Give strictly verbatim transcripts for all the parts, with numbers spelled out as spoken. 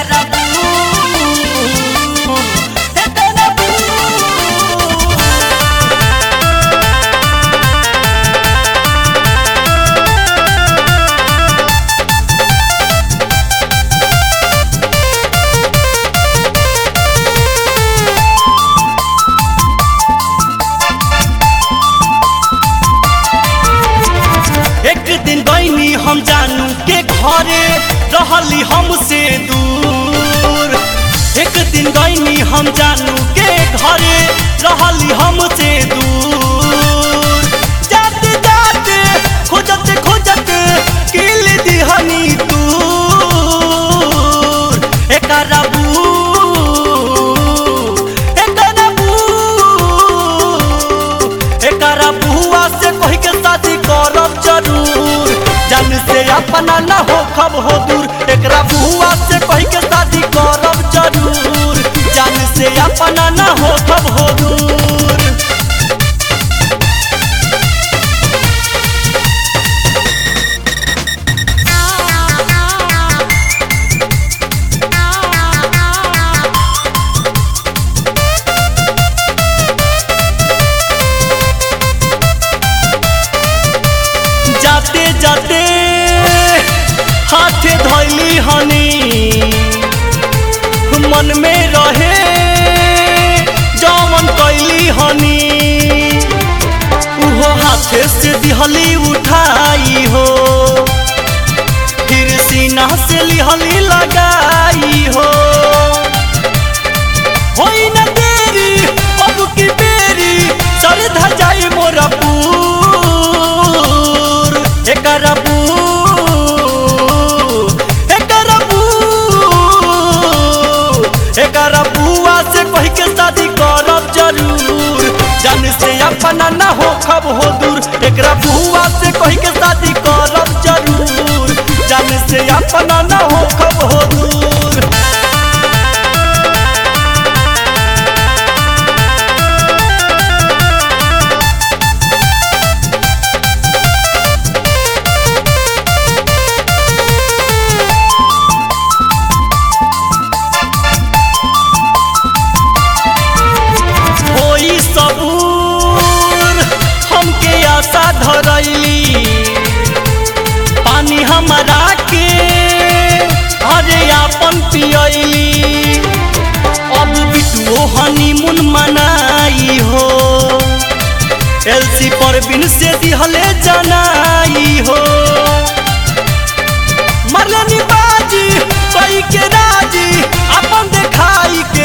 एक दिन गईनी हम जानू के घरे रहली हमसे दूर। एक दिन गईनी हम जानू के घरे रहली हमसे दूर। जाते जाते खोजते खोजते किल दिहनी दूर। एकरा बू एकरा बू एकरा बुआ से कह के शादी करब जरूर। जान से अपना न हो खब हो दूर। एकरा बुआ से कह के शादी करब जरूर। जान से अपना न हो खब हो दूर। जाते जाते हाथे धैली हनी मन में रहे जौवन कैली हनी उहो हाथे से दिहली उठाई हो। फिर सीना से लिहली लगाई हो। होई न देरी अब की बेरी सर धजाई मोरा पूर। एकरा बू एकरा बू एकरा बुआ से कह के शादी करब जरूर। जान से अपना न हो खब हो दूर। एकरा बुआ से कह के शादी करब जरूर। जान से अपना न हो खब हो दूर। सबूर हमके आशा धरैली पानी हमरा के अरे आपन पियली। अब बिटुओ हनीमून मनाई हो। एलसी परवीन से दिहले जनाई हो। मरलनी बाजी कई के राजी अपन देखाई के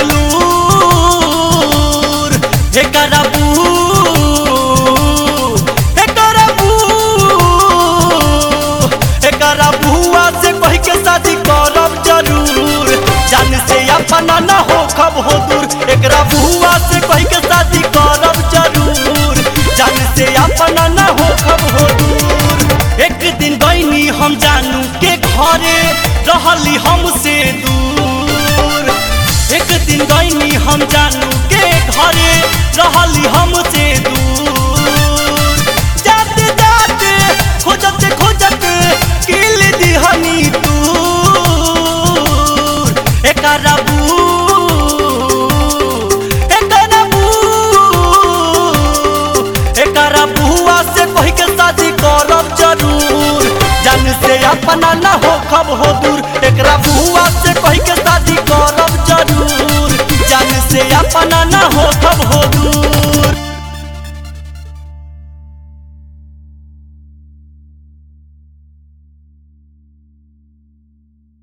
लूर। एकरा बू एकरा बू एकरा बुआ से कह के शादी करब जरूर। जान से अपना न हो खब हो दूर। एकरा बुआ से कह के शादी करब जरूर। जान से अपना न हो खब हो दूर। एक दिन गईनी हम जानू के घरे रहली हमसे दूर। एक दिन गईनी हम जानू के घरे रहली हमसे दूर। जाते जाते खोजते खोजते किल दिहनी दूर। एकरा बू एकरा बू एकरा बुआ से कह के शादी करब जरूर। जान से अपना न हो खब हो दूर। एकरा